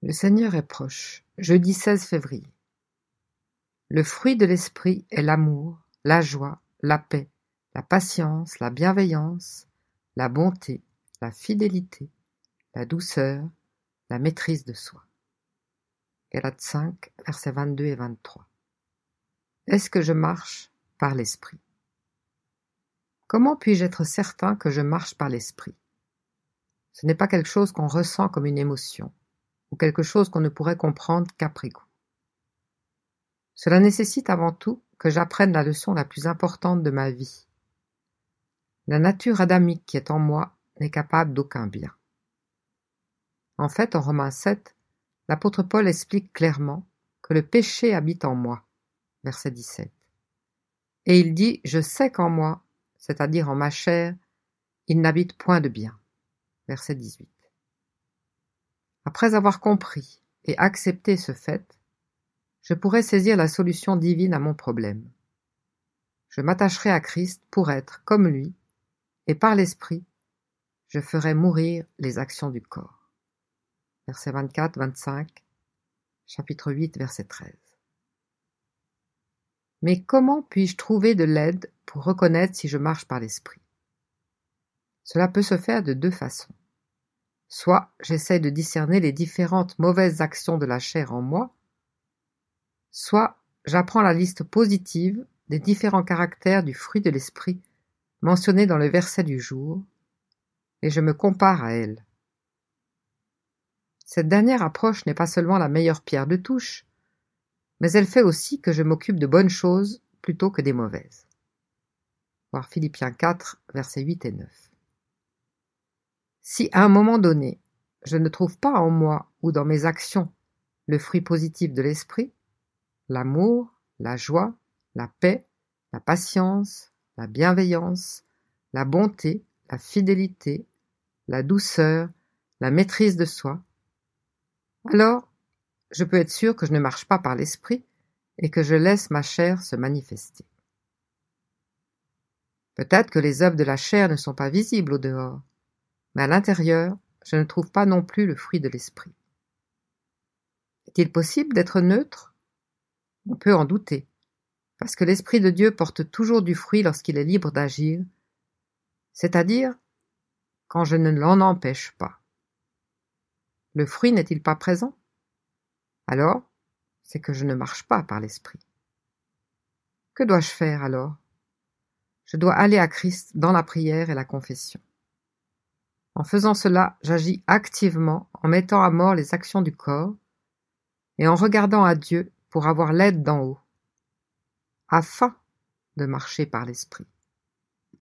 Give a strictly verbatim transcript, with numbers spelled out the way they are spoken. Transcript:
Le Seigneur est proche. Jeudi seize février. Le fruit de l'esprit est l'amour, la joie, la paix, la patience, la bienveillance, la bonté, la fidélité, la douceur, la maîtrise de soi. Galates cinq, versets vingt-deux et vingt-trois. Est-ce que je marche par l'esprit? Comment puis-je être certain que je marche par l'esprit? Ce n'est pas quelque chose qu'on ressent comme une émotion, ou quelque chose qu'on ne pourrait comprendre qu'après coup. Cela nécessite avant tout que j'apprenne la leçon la plus importante de ma vie. La nature adamique qui est en moi n'est capable d'aucun bien. En fait, en Romains sept, l'apôtre Paul explique clairement que le péché habite en moi, verset dix-sept. Et il dit « Je sais qu'en moi, c'est-à-dire en ma chair, il n'habite point de bien », verset dix-huit. Après avoir compris et accepté ce fait, je pourrai saisir la solution divine à mon problème. Je m'attacherai à Christ pour être comme lui, et par l'Esprit, je ferai mourir les actions du corps. Versets vingt-quatre vingt-cinq, chapitre huit, verset treize. Mais comment puis-je trouver de l'aide pour reconnaître si je marche par l'Esprit? Cela peut se faire de deux façons. Soit j'essaie de discerner les différentes mauvaises actions de la chair en moi, soit j'apprends la liste positive des différents caractères du fruit de l'esprit mentionnés dans le verset du jour, et je me compare à elle. Cette dernière approche n'est pas seulement la meilleure pierre de touche, mais elle fait aussi que je m'occupe de bonnes choses plutôt que des mauvaises. Voir Philippiens quatre, versets huit et neuf. Si à un moment donné, je ne trouve pas en moi ou dans mes actions le fruit positif de l'esprit, l'amour, la joie, la paix, la patience, la bienveillance, la bonté, la fidélité, la douceur, la maîtrise de soi, alors je peux être sûr que je ne marche pas par l'esprit et que je laisse ma chair se manifester. Peut-être que les œuvres de la chair ne sont pas visibles au dehors, mais à l'intérieur, je ne trouve pas non plus le fruit de l'esprit. Est-il possible d'être neutre? On peut en douter, parce que l'Esprit de Dieu porte toujours du fruit lorsqu'il est libre d'agir, c'est-à-dire quand je ne l'en empêche pas. Le fruit n'est-il pas présent? Alors, c'est que je ne marche pas par l'Esprit. Que dois-je faire alors? Je dois aller à Christ dans la prière et la confession. En faisant cela, j'agis activement en mettant à mort les actions du corps et en regardant à Dieu pour avoir l'aide d'en haut, afin de marcher par l'Esprit.